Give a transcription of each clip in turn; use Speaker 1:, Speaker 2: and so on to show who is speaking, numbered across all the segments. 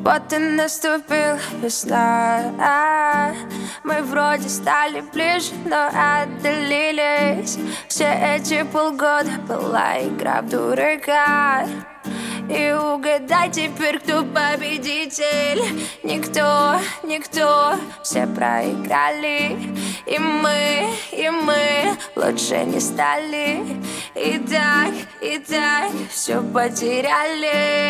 Speaker 1: Вот и наступил весна. Мы вроде стали ближе, но отдалились. Все эти полгода была игра в дурака. И угадай теперь, кто победитель. Никто, все проиграли. И мы лучше не стали. И так все потеряли.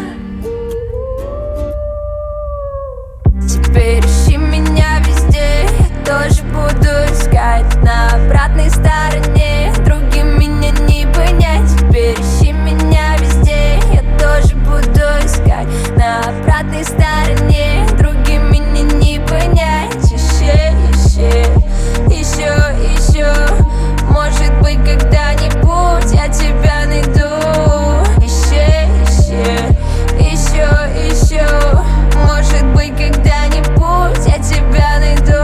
Speaker 1: Теперь ищи меня везде, я тоже буду искать на обратной стороне. Другим меня не понять. Теперь ищи меня везде, я тоже буду искать на обратной стороне. Другим меня не понять. Еще, может быть, когда-нибудь я тебя найду. Еще, может быть, когда-нибудь я тебя найду.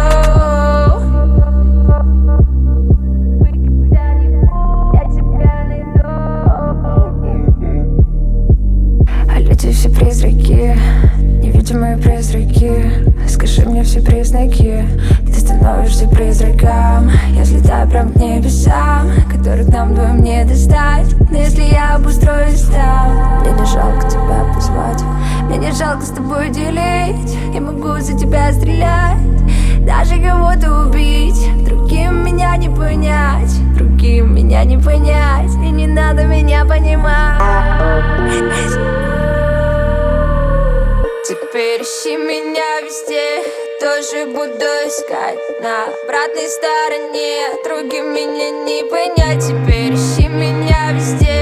Speaker 1: А люди все призраки, невидимые призраки. Скажи мне все признаки, ты становишься призраком. Я взлетаю прям к небесам, которых нам двоим не достать. Но если я обустроюсь там, мне не жалко тебя позвать. Мне не жалко с тобой делить. Я могу за тебя стрелять, даже кого-то убить. Другим меня не понять, другим меня не понять. И не надо меня понимать. Теперь ищи меня везде, тоже буду искать на обратной стороне. Другим меня не понять. Теперь ищи меня везде,